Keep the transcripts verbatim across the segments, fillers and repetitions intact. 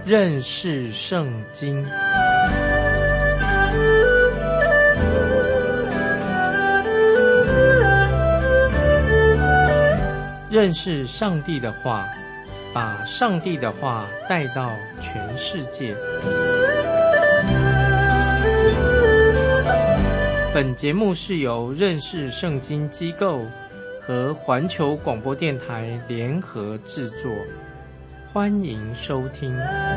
认识圣经。认识上帝的话，把上帝的话带到全世界。本节目是由认识圣经机构和环球广播电台联合制作，欢迎收听。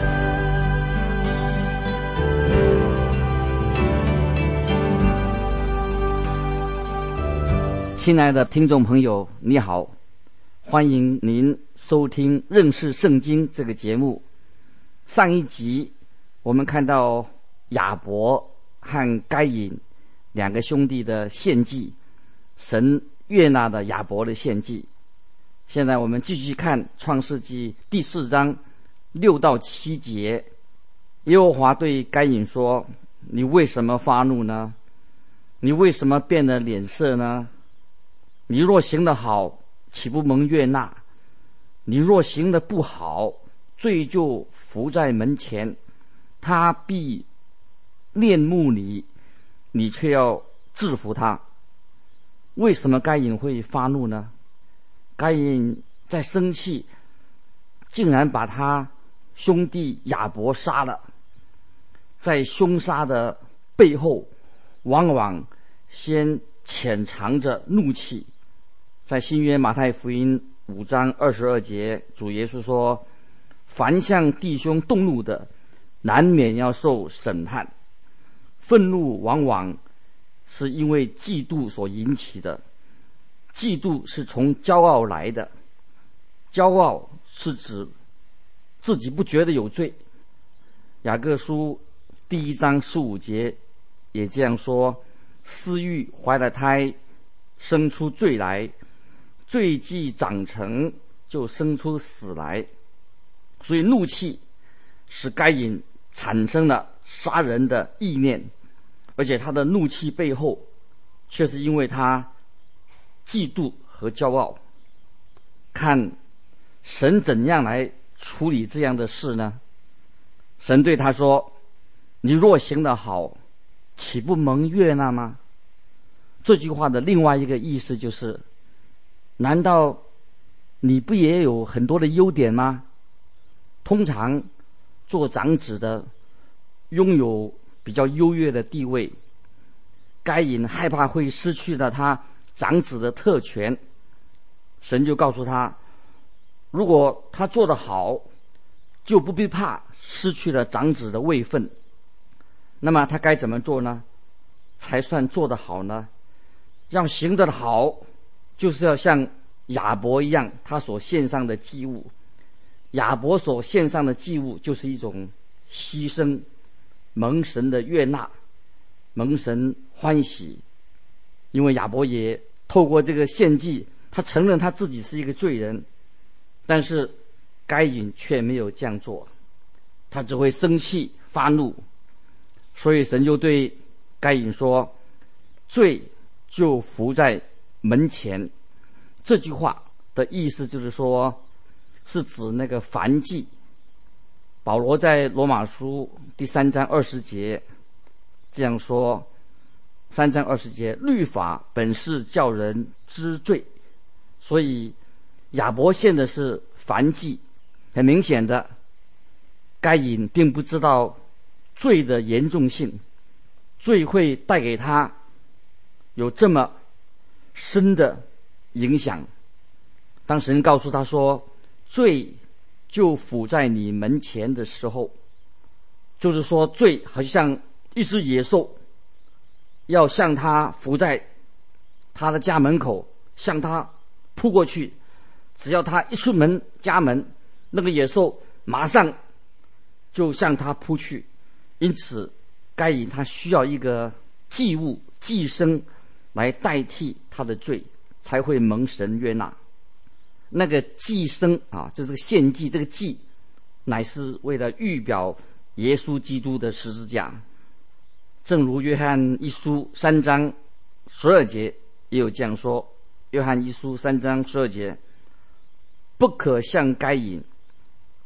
亲爱的听众朋友，你好，欢迎您收听认识圣经这个节目。上一集我们看到亚伯和该隐两个兄弟的献祭，神悦纳的亚伯的献祭。现在我们继续看创世纪第四章六到七节。耶和华对该隐说，你为什么发怒呢？你为什么变了脸色呢？你若行得好，岂不蒙悦纳？你若行得不好，罪就伏在门前，他必恋慕你，你却要制服他。为什么该隐会发怒呢？该隐在生气，竟然把他兄弟亚伯杀了。在凶杀的背后，往往先潜藏着怒气。在新约马太福音五章二十二节，主耶稣说，凡向弟兄动怒的，难免要受审判。愤怒往往是因为嫉妒所引起的，嫉妒是从骄傲来的，骄傲是指自己不觉得有罪。雅各书第一章十五节也这样说，私欲怀了胎，生出罪来，罪既长成，就生出死来。所以怒气使该隐产生了杀人的意念，而且他的怒气背后却是因为他嫉妒和骄傲。看神怎样来处理这样的事呢？神对他说，你若行得好，岂不蒙悦纳吗？这句话的另外一个意思就是，难道你不也有很多的优点吗？通常做长子的拥有比较优越的地位，该隐害怕会失去了他长子的特权，神就告诉他，如果他做得好，就不必怕失去了长子的位分。那么他该怎么做呢？才算做得好呢？要行得好，就是要像亚伯一样，他所献上的祭物。亚伯所献上的祭物就是一种牺牲，蒙神的悦纳，蒙神欢喜。因为亚伯也透过这个献祭，他承认他自己是一个罪人，但是该隐却没有这样做，他只会生气发怒。所以神就对该隐说，罪就伏在门前。这句话的意思就是说，是指那个燔祭。保罗在罗马书第三章二十节这样说，三章二十节，律法本是叫人知罪。所以亚伯献的是燔祭。很明显的，该隐并不知道罪的严重性，罪会带给他有这么深的影响。当神告诉他说，罪就伏在你门前的时候，就是说罪好像一只野兽，要向他伏在他的家门口，向他扑过去。只要他一出门家门，那个野兽马上就向他扑去。因此该隐他需要一个祭物祭牲来代替他的罪，才会蒙神悦纳。那个祭牲啊，就是这个献祭，这个祭乃是为了预表耶稣基督的十字架。正如约翰一书三章十二节也有这样说，约翰一书三章十二节，不可像该隐，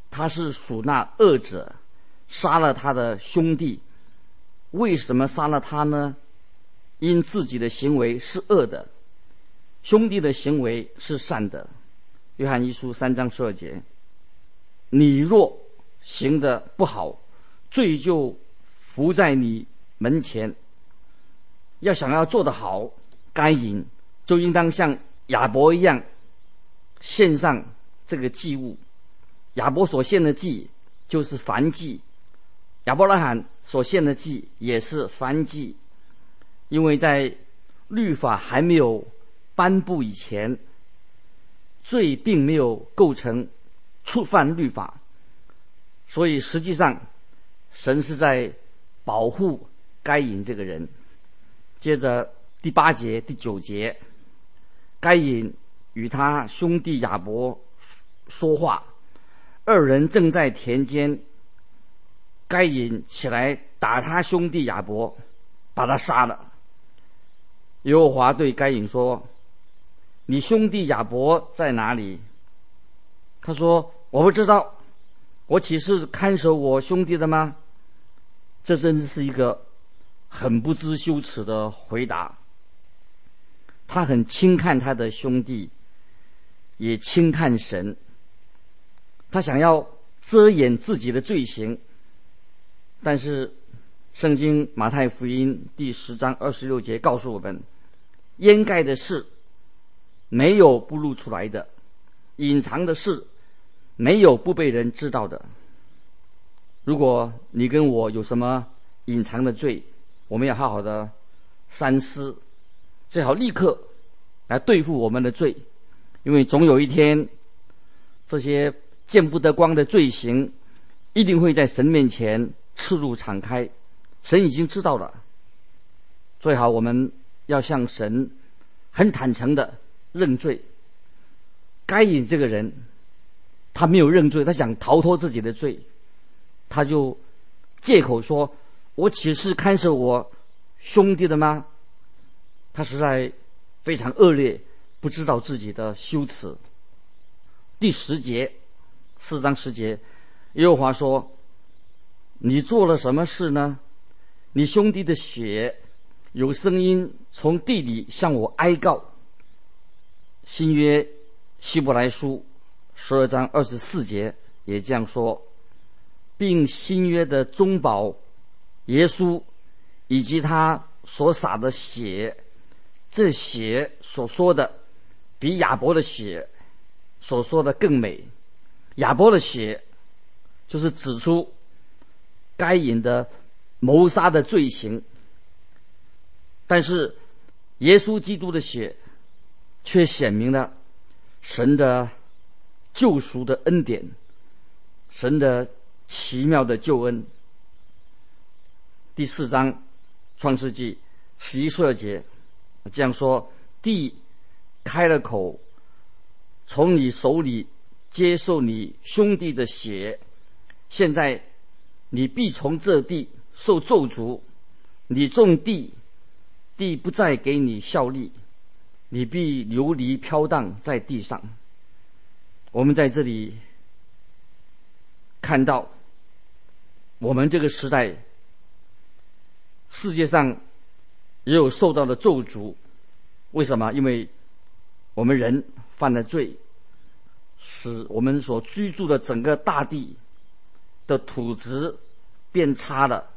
他是属那恶者，杀了他的兄弟。为什么杀了他呢？因自己的行为是恶的，兄弟的行为是善的。约翰一书三章十二节，你若行得不好，罪就伏在你门前。要想要做得好，该隐就应当像亚伯一样献上这个祭物。亚伯所献的祭就是燔祭，亚伯拉罕所献的祭也是燔祭。因为在律法还没有颁布以前，罪并没有构成触犯律法，所以实际上神是在保护该隐这个人。接着第八节第九节，该隐与他兄弟亚伯说话，二人正在田间，该隐起来打他兄弟亚伯，把他杀了。耶和华对该隐说，你兄弟亚伯在哪里？他说，我不知道，我岂是看守我兄弟的吗？这真是一个很不知羞耻的回答。他很轻看他的兄弟，也轻看神。他想要遮掩自己的罪行，但是圣经马太福音第十章二十六节告诉我们，掩盖的事没有不露出来的，隐藏的事没有不被人知道的。如果你跟我有什么隐藏的罪，我们要好好的三思，最好立刻来对付我们的罪，因为总有一天这些见不得光的罪行一定会在神面前赤露敞开，神已经知道了。最好我们要向神很坦诚的认罪。该隐这个人他没有认罪，他想逃脱自己的罪，他就借口说，我岂是看守我兄弟的吗？他实在非常恶劣，不知道自己的羞耻。第十节四章十节，耶和华说，你做了什么事呢？你兄弟的血有声音从地里向我哀告。新约希伯来书十二章二十四节也这样说，并新约的中保耶稣以及他所洒的血，这血所说的比亚伯的血所说的更美。亚伯的血就是指出该隐的谋杀的罪行，但是耶稣基督的血却显明了神的救赎的恩典，神的奇妙的救恩。第四章创世纪十一十二节这样说，地开了口，从你手里接受你兄弟的血，现在你必从这地受咒诅，你种地，地不再给你效力，你必流离飘荡在地上。我们在这里看到，我们这个时代世界上也有受到的咒诅。为什么？因为我们人犯了罪，使我们所居住的整个大地的土质变差了，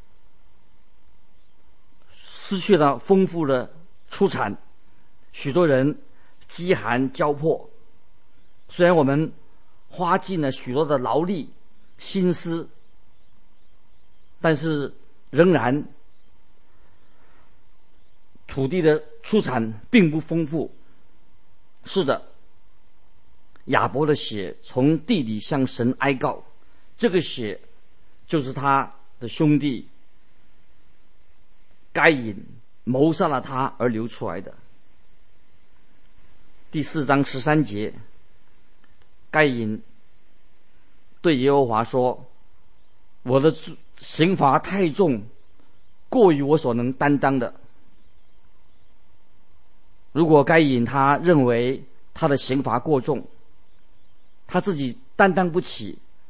失去了丰富的出产，许多人饥寒交迫。虽然我们花尽了许多的劳力心思，但是仍然土地的出产并不丰富。是的，亚伯的血从地里向神哀告，这个血就是他的兄弟该隐谋杀了他而流出来的。第四章十三节，该隐对耶和华说，我的刑罚太重，过于我所能担当的。如果该隐他认为他的刑罚过重，他自己担当不起，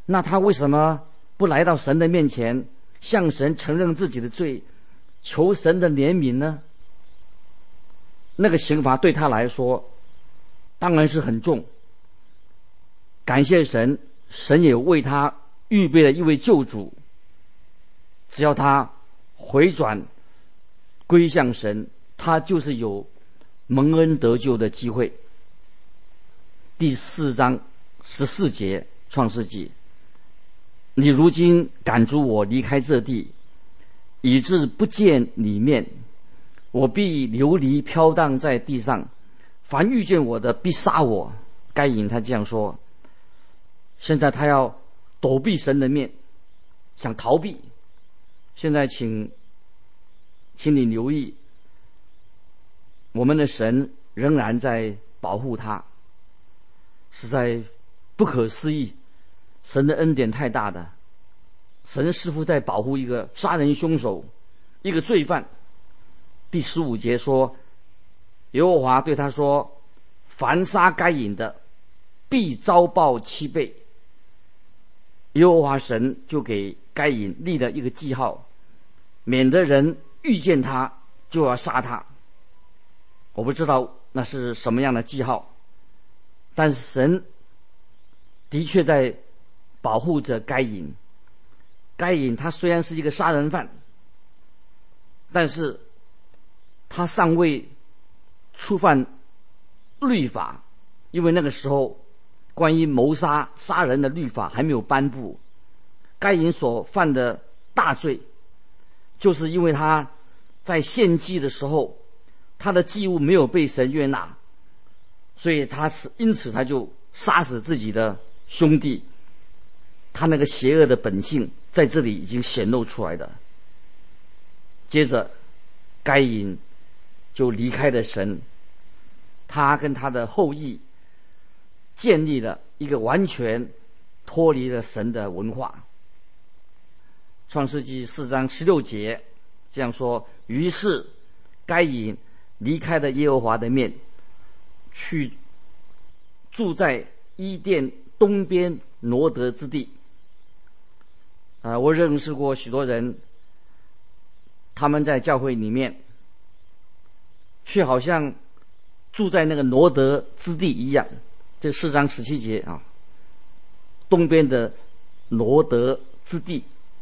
那他为什么不来到神的面前，向神承认自己的罪，求神的怜悯呢？那个刑罚对他来说当然是很重。感谢神，神也为他预备了一位救主，只要他回转归向神，他就是有蒙恩得救的机会。第四章十四节创世纪，你如今赶逐我离开这地，以致不见你面，我必流离飘荡在地上，凡遇见我的必杀我。该隐他这样说。现在他要躲避神的面，想逃避。现在请请你留意，我们的神仍然在保护他，实在不可思议。神的恩典太大的，神似乎在保护一个杀人凶手，一个罪犯。第十五节说，耶和华对他说，凡杀该隐的必遭报七倍。耶和华神就给该隐立了一个记号，免得人遇见他就要杀他。我不知道那是什么样的记号，但是神的确在保护着该隐。该隐他虽然是一个杀人犯，但是他尚未触犯律法，因为那个时候关于谋杀杀人的律法还没有颁布。该隐所犯的大罪，就是因为他在献祭的时候，他的祭物没有被神悦纳，所以他是因此他就杀死自己的兄弟。他那个邪恶的本性在这里已经显露出来的。接着该隐就离开了神，他跟他的后裔建立了一个完全脱离了神的文化。创世纪四章十六节这样说，于是该隐离开了耶和华的面，去住在伊甸东边挪得之地。啊、呃，我认识过许多人，他们在教会里面却好像住在那个挪得之地一样。这四章十七节啊，东边的挪得之地。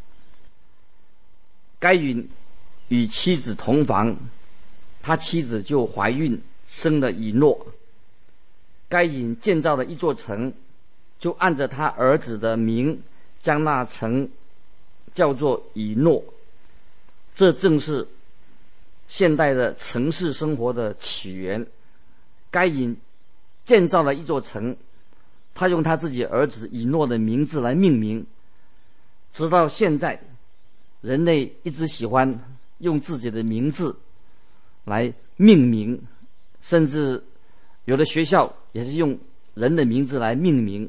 该隐与妻子同房，他妻子就怀孕，生了以诺。该隐建造了一座城，就按着他儿子的名，将那城叫做以诺。这正是现代的城市生活的起源。该隐建造了一座城，他用他自己儿子以诺的名字来命名。直到现在，人类一直喜欢用自己的名字来命名，甚至有的学校也是用人的名字来命名。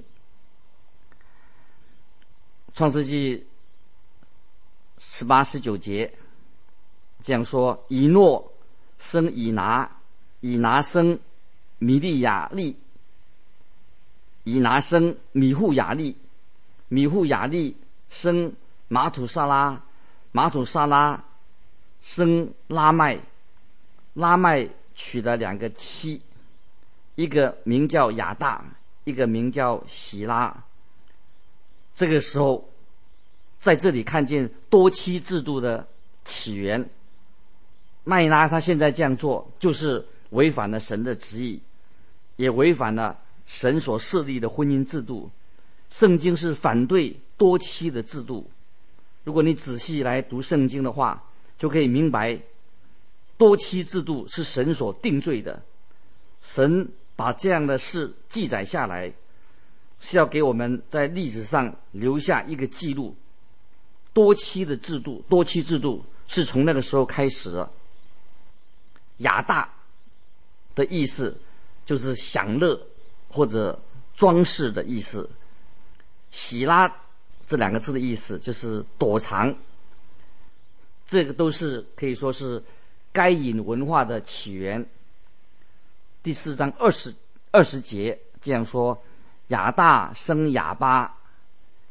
创世纪十八、十九节这样说：以诺生以拿，以拿生米利亚利，以拿生米户雅利，米户雅利生马土沙拉，马土沙拉生拉麦，拉麦娶了两个妻，一个名叫亚大，一个名叫喜拉。这个时候在这里看见多妻制度的起源。麦拉他现在这样做，就是违反了神的旨意，也违反了神所设立的婚姻制度。圣经是反对多妻的制度。如果你仔细来读圣经的话，就可以明白多妻制度是神所定罪的。神把这样的事记载下来，是要给我们在历史上留下一个记录。多妻的制度，多妻制度是从那个时候开始的。亚大的意思就是享乐或者装饰的意思，喜拉这两个字的意思就是躲藏。这个都是可以说是该隐文化的起源。第四章二十二十节这样说：亚大生亚巴，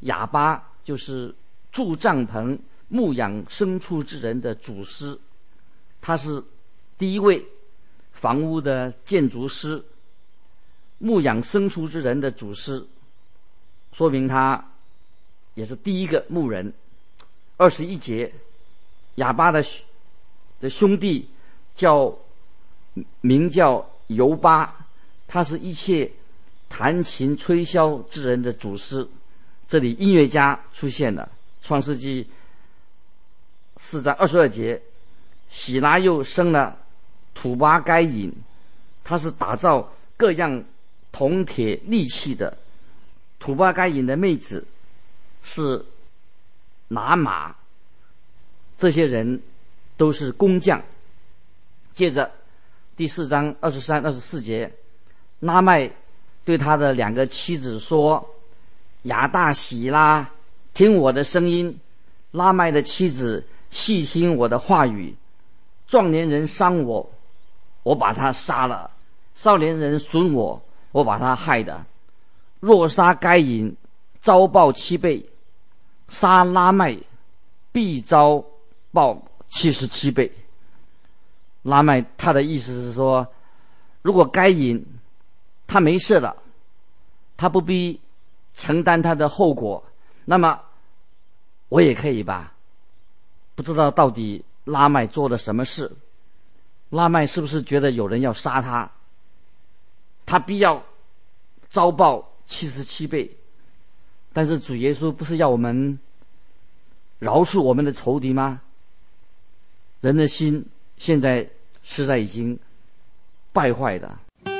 亚巴就是住帐篷牧养牲畜之人的祖师，他是第一位房屋的建筑师，牧养牲畜之人的祖师，说明他也是第一个牧人。二十一节，亚巴的的兄弟叫名叫犹巴，他是一切弹琴吹箫之人的祖师。这里音乐家出现了。创世纪四章二十二节，喜拉又生了土巴该隐，他是打造各样铜铁利器的。土巴该隐的妹子是拿玛，这些人都是工匠。接着第四章二十三、二十四节，拉麦对他的两个妻子说：亚大喜拉，听我的声音。拉麦的妻子细听我的话语。壮年人伤我，我把他杀了；少年人损我，我把他害的。若杀该隐，遭报七倍；杀拉麦，必遭报七十七倍。拉麦他的意思是说，如果该隐他没事了，他不必承担他的后果，那么我也可以吧。不知道到底拉麦做了什么事，拉麦是不是觉得有人要杀他，他必要遭报七十七倍。但是主耶稣不是要我们饶恕我们的仇敌吗？人的心现在实在已经败坏的。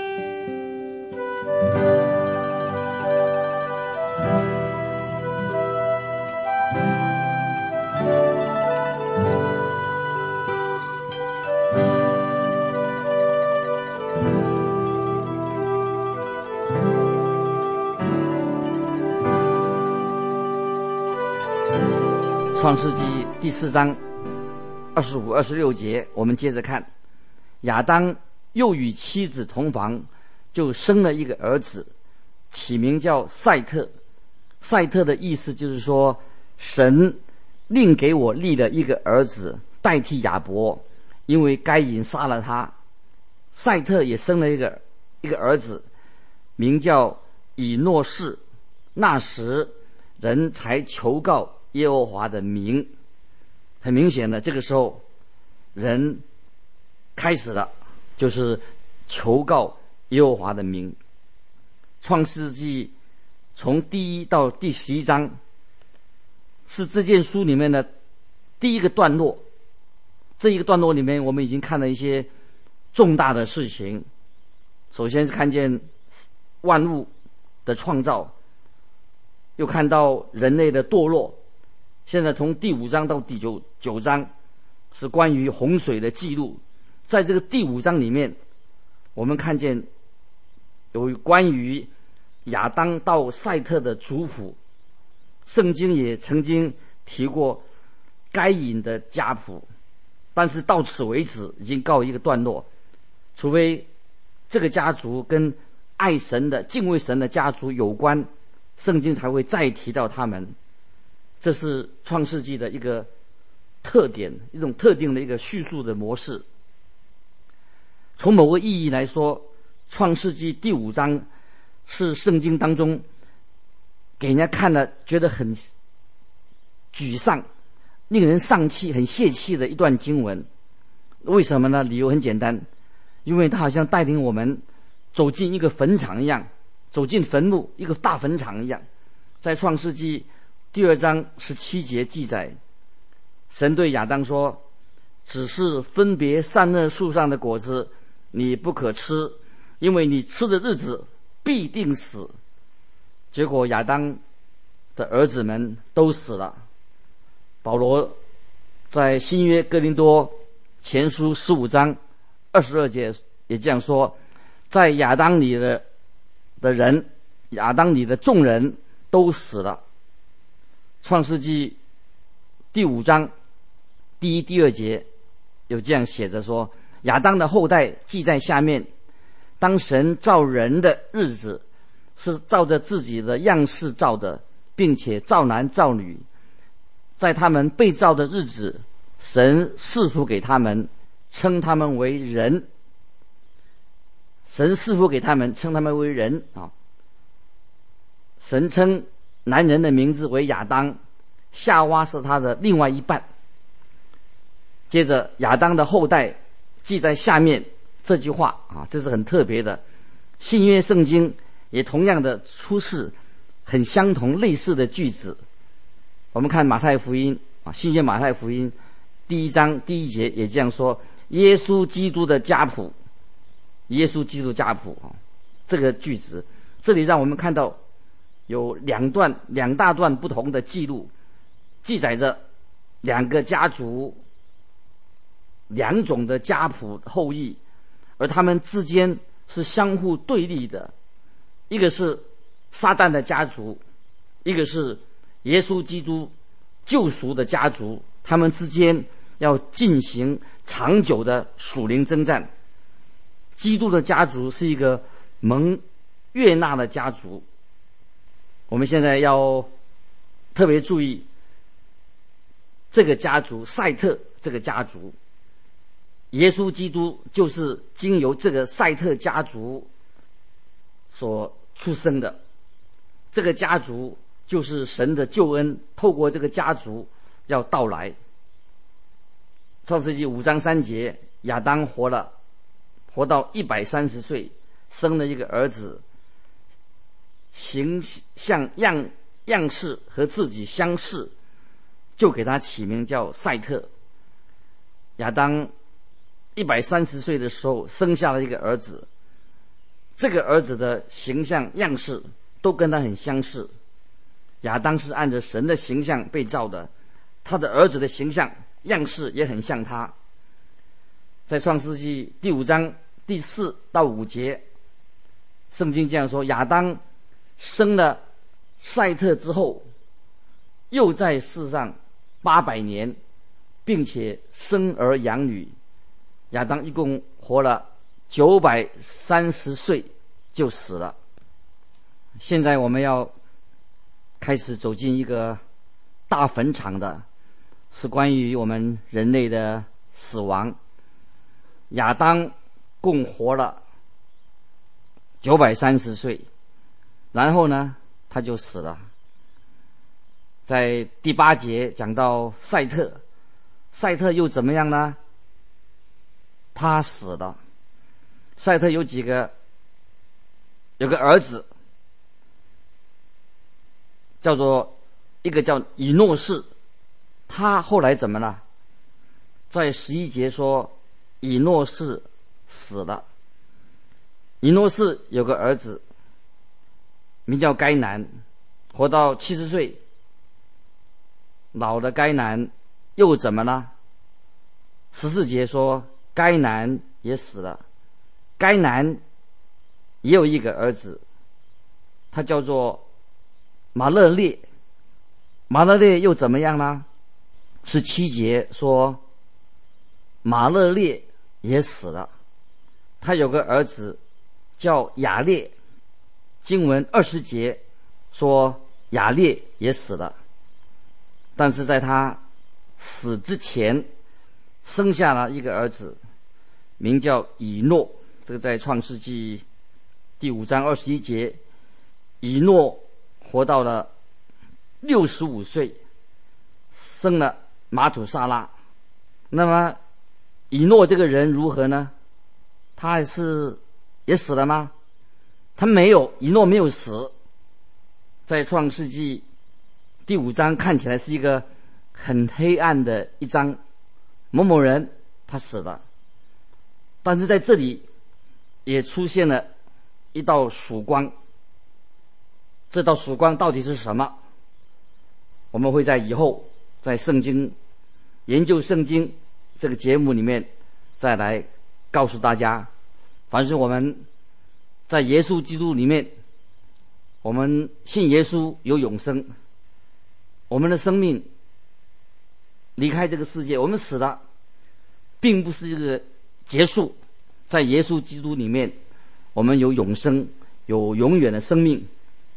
创世纪第四章二十五、二十六节，我们接着看。亚当又与妻子同房，就生了一个儿子，起名叫赛特。赛特的意思就是说，神另给我立了一个儿子代替亚伯，因为该隐杀了他。赛特也生了一个一个儿子，名叫以诺士。那时人才求告耶和华的名。很明显的，这个时候人开始了，就是求告耶和华的名。创世纪从第一到第十一章是这件书里面的第一个段落。这一个段落里面，我们已经看了一些重大的事情。首先是看见万物的创造，又看到人类的堕落。现在从第五章到第九九章是关于洪水的记录。在这个第五章里面，我们看见有关于亚当到赛特的族谱。圣经也曾经提过该隐的家谱，但是到此为止已经告一个段落，除非这个家族跟爱神的敬畏神的家族有关，圣经才会再提到他们。这是创世纪的一个特点，一种特定的一个叙述的模式。从某个意义来说，创世纪第五章是圣经当中给人家看了觉得很沮丧、令人丧气、很泄气的一段经文。为什么呢？理由很简单，因为它好像带领我们走进一个坟场一样，走进坟墓，一个大坟场一样。在创世纪第二章十七节记载，神对亚当说：只是分别善恶树上的果子你不可吃，因为你吃的日子必定死。结果亚当的儿子们都死了。保罗在新约哥林多前书十五章二十二节也这样说：在亚当里的的人，亚当里的众人都死了。创世纪第五章第一、第二节有这样写着说：亚当的后代记在下面。当神造人的日子，是照着自己的样式造的， 并且造男造女。在他们被造的日子，神赐福给他们，称他们为人。神赐福给他们，称他们为人啊。神称男人的名字为亚当，夏娃是他的另外一半。接着亚当的后代记在下面这句话啊，这是很特别的。新约圣经也同样的出示很相同类似的句子。我们看马太福音啊，新约马太福音第一章第一节也这样说：耶稣基督的家谱，耶稣基督家谱啊，这个句子，这里让我们看到有两段两大段不同的记录，记载着两个家族、两种的家谱后裔，而他们之间是相互对立的。一个是撒旦的家族，一个是耶稣基督救赎的家族，他们之间要进行长久的属灵征战。基督的家族是一个蒙悦纳的家族。我们现在要特别注意这个家族，赛特这个家族，耶稣基督就是经由这个赛特家族所出生的。这个家族就是神的救恩透过这个家族要到来。创世纪五章三节，亚当活了活到一百三十岁，生了一个儿子，形象样样式和自己相似，就给他起名叫赛特。亚当一百三十岁的时候生下了一个儿子，这个儿子的形象样式都跟他很相似。亚当是按着神的形象被造的，他的儿子的形象样式也很像他。在创世纪第五章第四到五节，圣经这样说：亚当生了赛特之后，又在世上八百年，并且生儿养女。亚当一共活了九百三十岁就死了。现在我们要开始走进一个大坟场的，是关于我们人类的死亡。亚当共活了九百三十岁，然后呢他就死了。在第八节讲到赛特，赛特又怎么样呢？他死了。赛特有几个有个儿子，叫做一个叫以诺士，他后来怎么了？在十一节说以诺士死了。以诺士有个儿子名叫该南，活到七十岁。老的该南又怎么了？十四节说该南也死了。该南也有一个儿子，他叫做马勒列。马勒列又怎么样呢？十七节说马勒列也死了。他有个儿子叫雅列，经文二十节说雅列也死了。但是在他死之前生下了一个儿子，名叫以诺。这个在创世纪第五章二十一节，以诺活到了六十五岁，生了马土沙拉。那么以诺这个人如何呢？他还是也死了吗？他没有，以诺没有死。在创世纪第五章看起来是一个很黑暗的一章，某某人他死了，但是在这里也出现了一道曙光。这道曙光到底是什么？我们会在以后在圣经研究圣经这个节目里面再来告诉大家。凡是我们在耶稣基督里面，我们信耶稣有永生，我们的生命离开这个世界，我们死了，并不是一个结束。在耶稣基督里面，我们有永生，有永远的生命。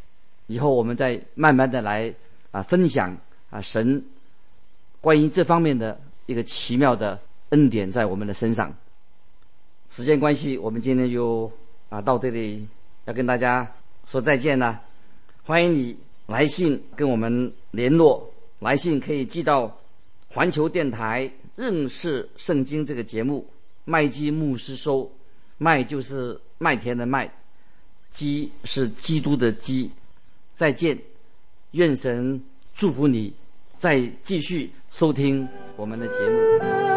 以后我们再慢慢的来啊分享啊神关于这方面的一个奇妙的恩典在我们的身上。时间关系，我们今天就啊到这里要跟大家说再见了。欢迎你来信跟我们联络，来信可以寄到环球电台认识圣经这个节目，麦基牧师收，麦就是麦田的麦，基是基督的基。再见，愿神祝福你，再继续收听我们的节目。